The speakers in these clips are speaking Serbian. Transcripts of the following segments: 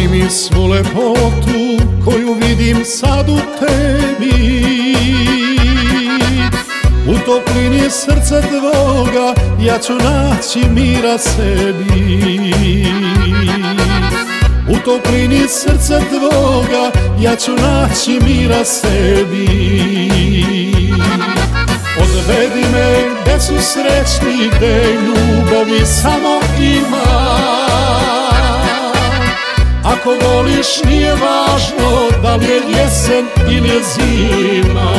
mi svu lepotu koju vidim sad u tebi. U toplini srca tvoga ja ću naći mira sebi. U toplini srca tvoga ja ću naći mira sebi. Odvedi me gde su srećni, gde ljubavi samo ima. Ako voliš nije važno da li je jesen ili je zima.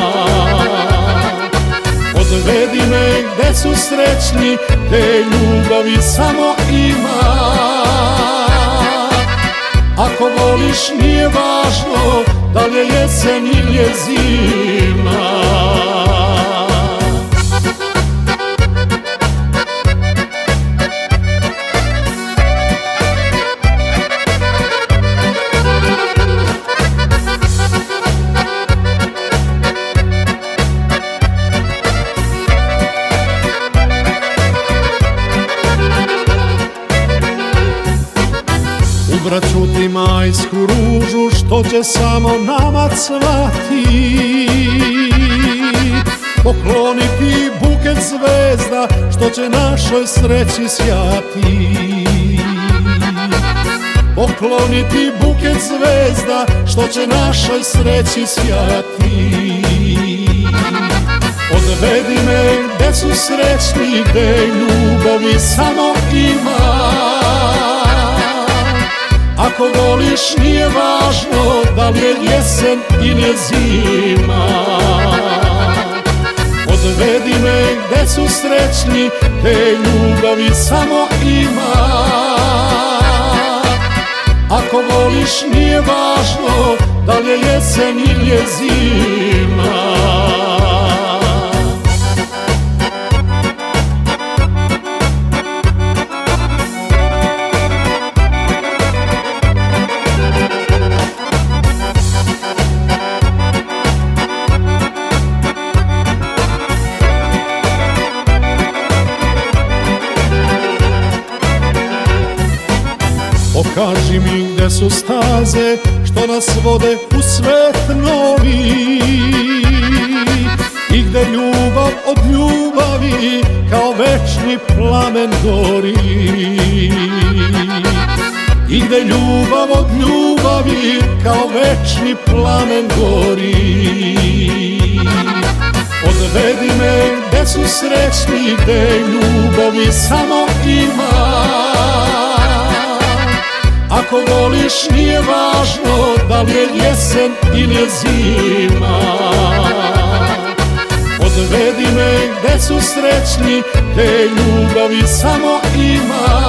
Odvedi me gde su srećni, gde ljubavi samo ima. Ako voliš nije važno da li je jesen ili je zima. Ubraću ti majsku ružu što će samo nama cvati. Pokloniti buket zvezda što će našoj sreći sjati. Pokloniti buket zvezda što će našoj sreći sjati. Odvedi me gde su srećni, gde ljubavi samo ima. Ako voliš nije važno da li je jesen ili je zima. Odvedi me gde su srećni, gde ljubavi samo ima. Ako voliš nije važno da li je jesen ili je zima. Pokaži mi gde su staze što nas vode u svet novi. I gde ljubav od ljubavi kao večni plamen gori. I gde ljubav od ljubavi kao večni plamen gori. Odvedi me gde su srećni, gde ljubavi samo ima. Ako voliš nije važno da li je jesen ili je zima. Odvedi me gde su srećni, gde ljubavi samo ima.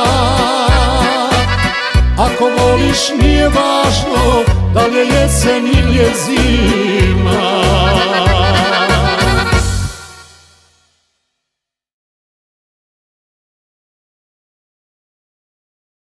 Ako voliš nije važno da li je jesen ili je zima.